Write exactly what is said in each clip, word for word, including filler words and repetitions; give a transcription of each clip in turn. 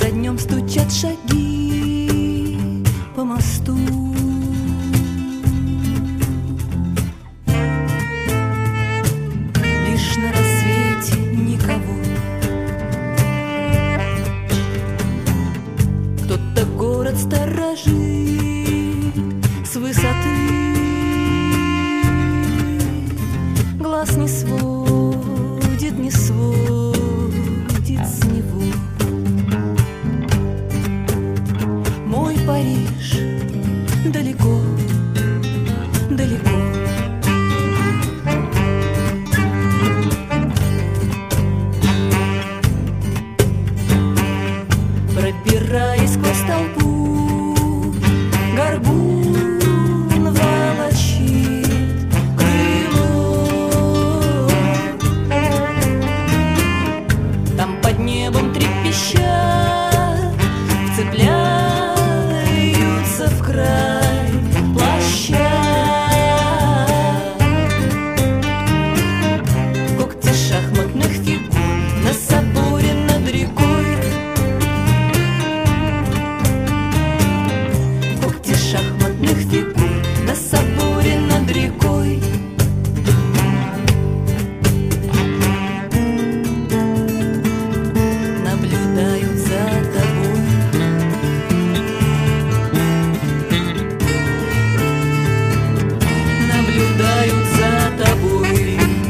за днем стучат шаги по мосту. Лишь на рассвете никого. Кто-то город сторожит с высоты, глаз не сводит, не сводит с него. Мой Париж далеко, далеко. Пробираясь сквозь толпу, горбун волочит крыло. Там под небом трепеща вцепляются в край плаща. Когти шахматных фигур на соборе над рекой. Когти шахматных фигур на соборе над рекой. Наблюдают за тобой. Наблюдают за тобой.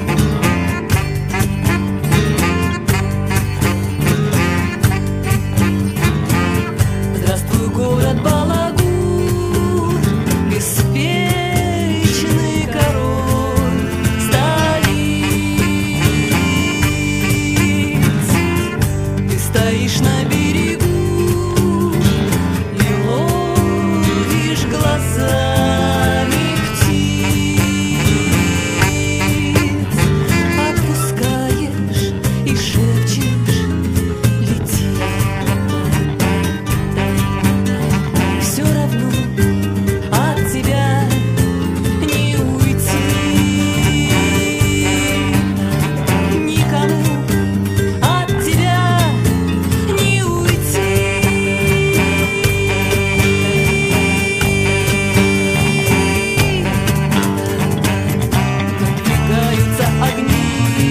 Здравствуй, город Балагур, беспечный король столиц. Ты стоишь на берегу и ловишь глазами птиц. Отпускаешь и шепчешь: лети. Все равно от тебя не уйти. Никому от тебя не уйти. Надвигаются огни,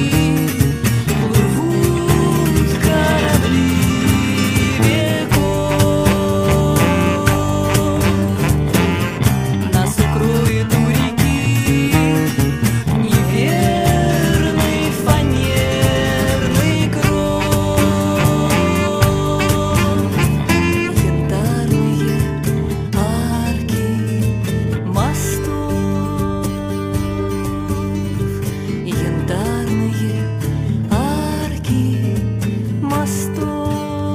плывут корабли веков. Нас укроет у реки неверный фанерный кров. Янтарные арки мостов. Янтарные арки мостов.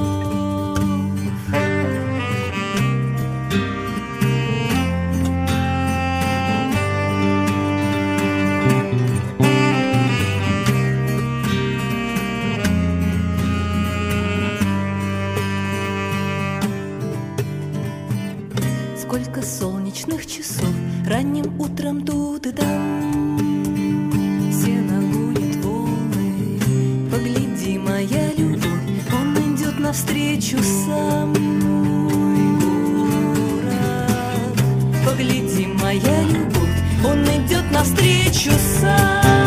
Сколько солнечных часов ранним утром тут и там. Все нагонит волны. Погляди, моя любовь, он идет навстречу сам. Мой город. Погляди, моя любовь, он идет навстречу сам.